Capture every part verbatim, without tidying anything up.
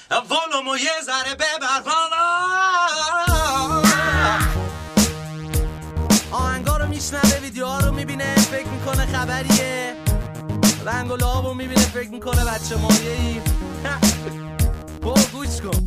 ولومو یه ذره ببر بالا. آهنگا رو میشنوه، ویدیوها رو میبینه، فکر میکنه خبریه. رنگ و لابو میبینه، فکر میکنه بچه مایه ای. با گوش کن.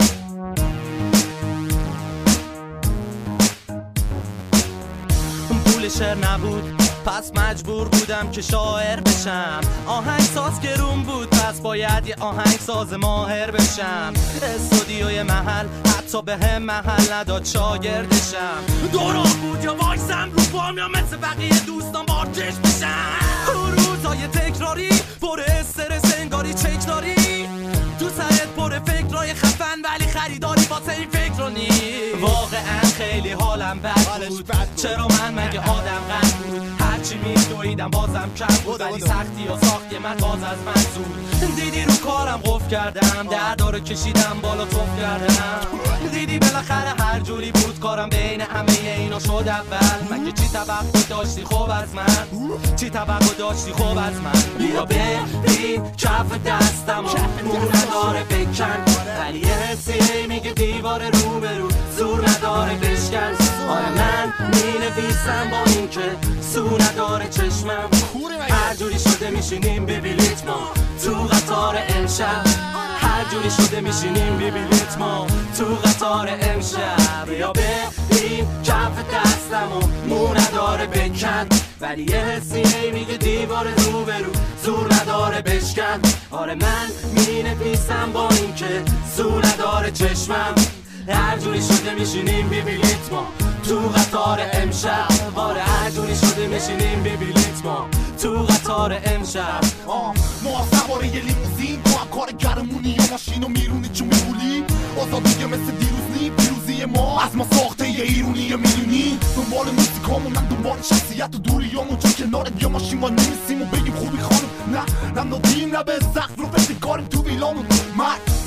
پول شعر نبود پس مجبور بودم که شاعر بشم. آهنگ ساز گرون بود پس باید یه آهنگ ساز ماهر بشم. استودیوی محل حتی به هم محل نداد شاگردشم. دوران بود یا وایسم رو پام یا مثل بقیه دوستان بارکش بشم. روزای تکراری پر استرس انگاری چک داری. تو سرت پر فکرای خفن ولی خریداری واسه این فکر رو نی. واقعا خیلی حالم بد بود. چرا من مگه آدم قد بود؟ هرچی میدویدم بازم کم بود ولی سختی و ساختی من باز از من زود. دیدی رو کارم قفل کردم، دردارو کشیدم بالا توف کردم. دیدی بالاخره هر جوری بود کارم بین همه اینا شد اول. مگه چی توقع داشتی خوب از من؟ چی توقع داشتی خوب از من؟ بیا ببین کف دستم مو نداره بکن ولی یه حسی میگه دیوار رو به رو زور نداره بشکن. آره من مینویسم با این که سو نداره چشمم. هر جوری شده میشینیم ببینیت ما تو قطار امشب. هر جوری شده میشینیم ببینیت ما تو قطار امشب. یا ببین کف دستم و مو نداره بکن ولی یه حسی میگه دیوار رو به رو زور نداره بشکن. آره من مینویسم با این که سو نداره چشمم. هر جوری شده میشینیم ببینیت ما تو قطار امشب. آره هر جوری شده میشینیم ببینیت ما تو قطار امشب. ما سواره یه لیموزین تو هم کار گرمونی یا ماشین و میرونی چون میبولی. آزادیه مثل دیروز نی پیروزی ما از ما ساخته یه ایرونی یه میلیونی. دنبال موسیقامون من دنبال شخصیت و دوریامون چون کنارت یا ماشین ما نمیسیم و بگیم خوبی خانم. نه نه ندیم نه به سقف رو فکر کاریم تو ویلامون. مرد